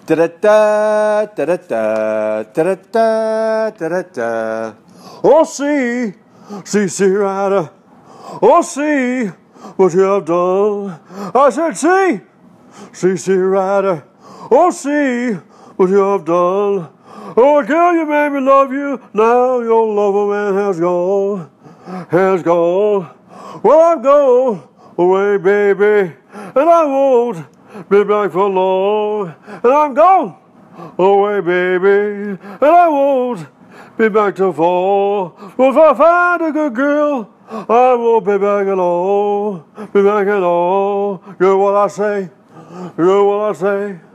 Da-da-da, da-da-da, da-da-da, da-da-da. Oh, see, Ryder. Oh, see what you have done. I said, see, Ryder. Oh, see what you have done. Oh, girl, you made me love you. Now your lover man has gone. Well, I'm gone away, baby, and I won't be back for long. And I'm gone away, baby, and I won't be back till fall. Well, if I find a good girl, I won't be back at all. Girl, what I say?